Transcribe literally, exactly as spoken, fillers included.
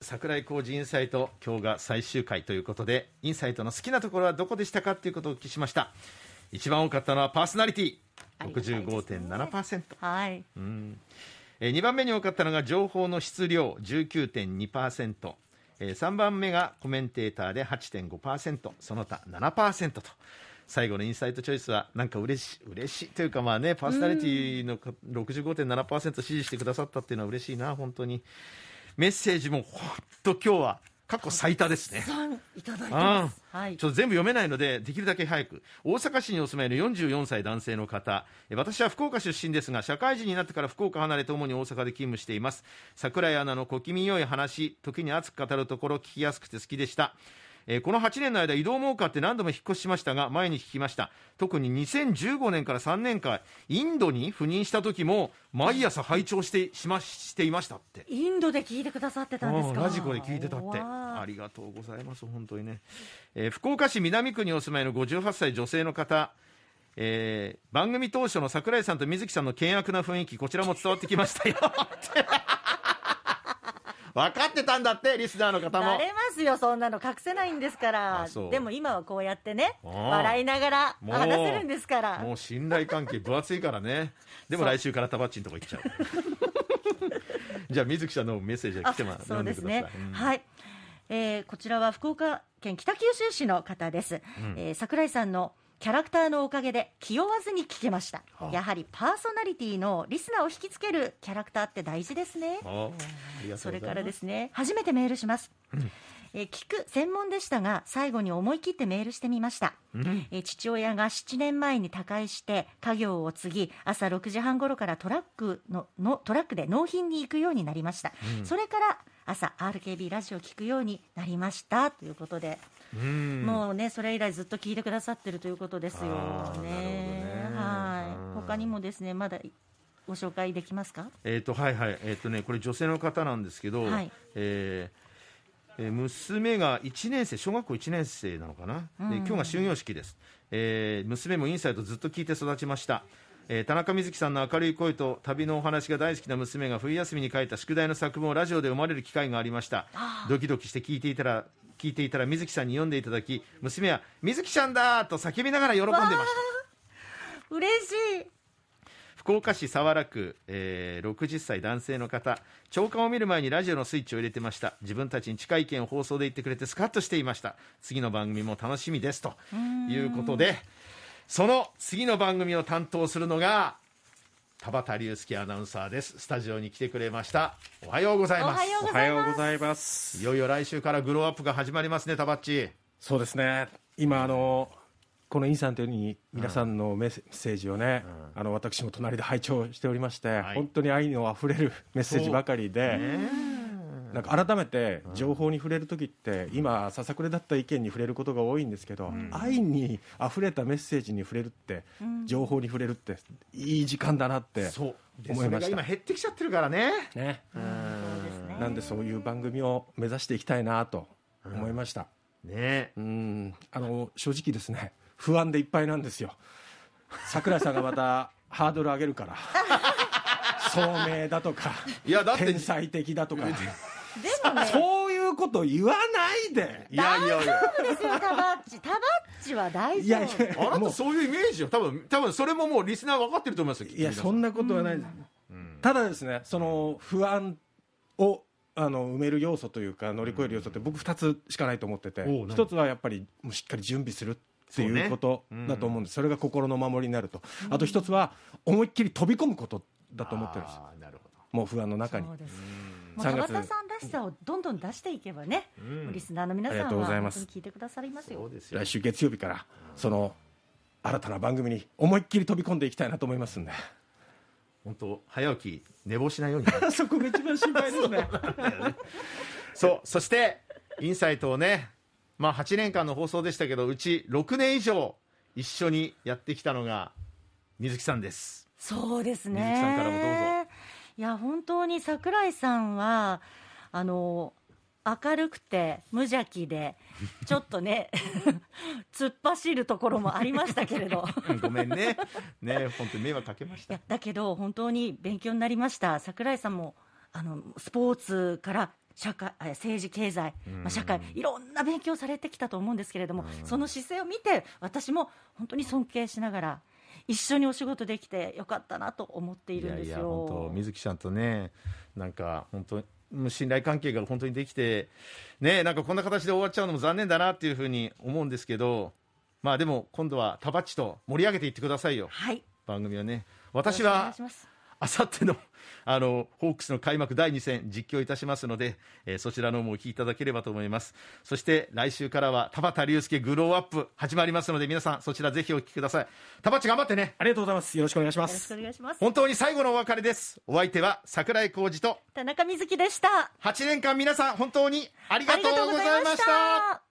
桜井浩司インサイト、今日が最終回ということで、インサイトの好きなところはどこでしたかということをお聞きしました。一番多かったのはパーソナリティ ろくじゅうごてんななパーセント、 はい、 うん、えにばんめに多かったのが情報の質量 じゅうきゅうてんにパーセント、えー、さんばんめがコメンテーターで はちてんごパーセント、 その他 ななパーセント と、最後のインサイトチョイスはなんか嬉しい嬉しいというか、まあね、パーソナリティの ろくじゅうごてんななパーセント 支持してくださったっていうのは嬉しいな。本当にメッセージも本当今日は過去最多ですね。 いただいてます、はい、 ちょっと全部読めないのでできるだけ早く。大阪市にお住まいのよんじゅうよんさい男性の方、私は福岡出身ですが社会人になってから福岡離れて主に大阪で勤務しています。桜井アナの小気味良い話、時に熱く語るところ聞きやすくて好きでした。えー、このはちねんの間移動も多かって何度も引っ越ししましたが前に聞きました。特ににせんじゅうごねんからさんねんかんインドに赴任した時も毎朝拝聴してしましていましたって。 インドで聞いてくださってたんですか。 ラジコで聞いてたって。ありがとうございます本当にね。えー、福岡市南区にお住まいのごじゅうはっさい女性の方、えー、番組当初の桜井さんと水木さんの険悪な雰囲気、こちらも伝わってきましたよって分かってたんだって、リスナーの方も。 慣れますよ、そんなの隠せないんですから。でも今はこうやってね笑いながら話せるんですから。 もう信頼関係分厚いからね。でも来週からタバッチのとこ行っちゃうじゃあ水木さんのメッセージが来てます。 そうですね、うん、はい、えー、こちらは福岡県北九州市の方です、うん、えー、桜井さんのキャラクターのおかげで気負わずに聞けました、はあ、やはりパーソナリティのリスナーを引きつけるキャラクターって大事ですね。 ああ、 それからですね、初めてメールします、うんえー、聞く専門でしたが最後に思い切ってメールしてみました、うんえー、父親がななねんまえに他界して家業を継ぎ朝ろくじはん頃からトラックののトラックで納品に行くようになりました、うん、それから朝 アールケービー ラジオを聞くようになりましたということで、うんもうねそれ以来ずっと聞いてくださってるということですよね。はい、他にもですねまだご紹介できますか。 えーとはいはいえーとねこれ女性の方なんですけど、はいえーえー、娘がいちねん生、小学校いちねん生なのかな、うん、で今日が終業式です、えー、娘もインサイトずっと聞いて育ちました、えー、田中瑞希さんの明るい声と旅のお話が大好きな娘が冬休みに書いた宿題の作文をラジオで読まれる機会がありました。ドキドキして聞いていたら聞いていたら瑞希さんに読んでいただき、娘は瑞希ちゃんだと叫びながら喜んでました。 嬉しい。 福岡市早良区、えー、ろくじゅっさい男性の方、朝刊を見る前にラジオのスイッチを入れてました。自分たちに近い意見を放送で言ってくれてスカッとしていました。次の番組も楽しみですということで、その次の番組を担当するのが田畑隆介アナウンサーです。スタジオに来てくれました。おはようございます。 おはようございます。 いよいよ来週からグローアップが始まりますね、田畑。 そうですね、今あのこのインさんというように皆さんのメッセージをね、うん、あの私も隣で拝聴しておりまして、はい、本当に愛のあふれるメッセージばかりで、なんか改めて情報に触れるときって、うん、今ささくれだった意見に触れることが多いんですけど、うん、愛にあふれたメッセージに触れるって、うん、情報に触れるっていい時間だなって思いました。 そうそれが今減ってきちゃってるからね。 ね、うん、なんでそういう番組を目指していきたいなと思いました、 うんね、 うんあの正直ですね不安でいっぱいなんですよ。桜井さんがまたハードル上げるから聡明だとかいやだって天才的だとかでもねそういうこと言わないで。 いやいやいや大丈夫ですよ。タバッチタバッチは大丈夫。いやいやあなたそういうイメージよ。多分多分それももうリスナー分かってると思いますよ。 いやそんなことはないです、うん、ただですねその不安をあの埋める要素というか乗り越える要素って僕ふたつしかないと思ってて、うん、ひとつはやっぱりもうしっかり準備するっていうことだと思うんです。 そ,、ねうん、それが心の守りになると、あと一つは思いっきり飛び込むことだと思ってるんです。 あなるほど。 もう不安の中にそうですもう田畑さんらしさをどんどん出していけばね、うん、リスナーの皆さんは本当に聞いてくださりますよ。 そうですよ。来週月曜日からその新たな番組に思いっきり飛び込んでいきたいなと思いますんで、 本当早起き寝坊しないようにそこが一番心配ですねそうそしてインサイトをね、まあ、はちねんかんの放送でしたけどうちろくねん以上一緒にやってきたのが水木さんです。 そうですね。 水木さんからもどうぞ。 いや本当に桜井さんはあの明るくて無邪気でちょっとね突っ走るところもありましたけれどごめんねね本当に迷惑かけました。 いやだけど本当に勉強になりました。桜井さんもあのスポーツから社会、政治経済、まあ、社会いろんな勉強されてきたと思うんですけれども、その姿勢を見て私も本当に尊敬しながら一緒にお仕事できてよかったなと思っているんですよ。いやいや本当水木ちゃんとね、なんか本当に信頼関係が本当にできて、ね、なんかこんな形で終わっちゃうのも残念だなっていうふうに思うんですけど、まあでも今度はタバッチと盛り上げていってくださいよ、はい、番組はね。私はあさってのあのホークスの開幕だいに戦実況いたしますので、えー、そちらのもお聞きいただければと思います。そして来週からは田畑隆介グローアップ始まりますので、皆さんそちらぜひお聞きください。田畑頑張ってね。 ありがとうございます。よろしくお願いします。 よろしくお願いします。 本当に最後のお別れです。お相手は櫻井浩二と田中瑞希でした。 はちねんかん皆さん本当にありがとうございました。